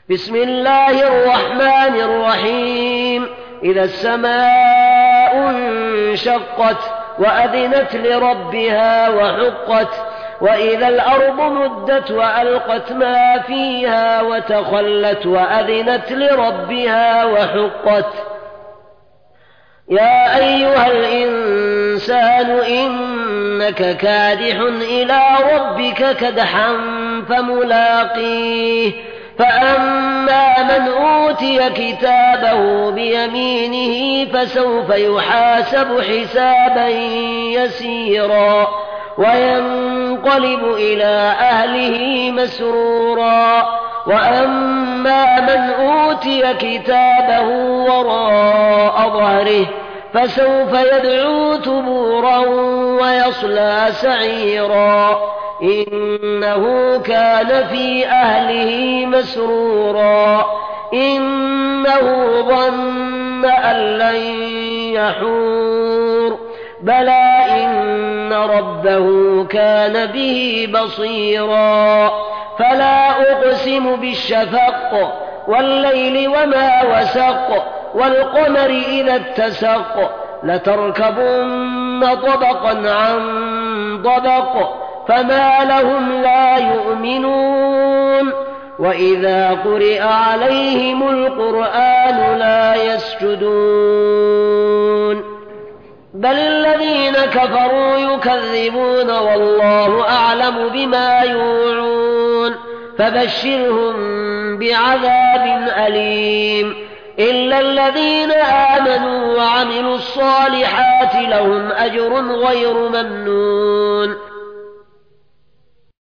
بسم الله الرحمن الرحيم إذا السماء انشقت وأذنت لربها وحقت وإذا الأرض مدت وألقت ما فيها وتخلت وأذنت لربها وحقت يا أيها الإنسان إنك كادح إلى ربك كدحا فملاقيه فأما من أوتي كتابه بيمينه فسوف يحاسب حسابا يسيرا وينقلب إلى أهله مسرورا وأما من أوتي كتابه وراء ظهره فسوف يدعو ثبورا ويصلى سعيرا إنه كان في أهله مسرورا إنه ظن أن لن يحور بلى إن ربه كان به بصيرا فلا أقسم بالشفق والليل وما وسق والقمر إذا اتسق لتركبن طبقا عن طبق فما لهم لا يؤمنون وإذا قرئ عليهم القرآن لا يسجدون بل الذين كفروا يكذبون والله أعلم بما يوعون فبشرهم بعذاب أليم إلا الذين آمنوا وعملوا الصالحات لهم أجر غير ممنون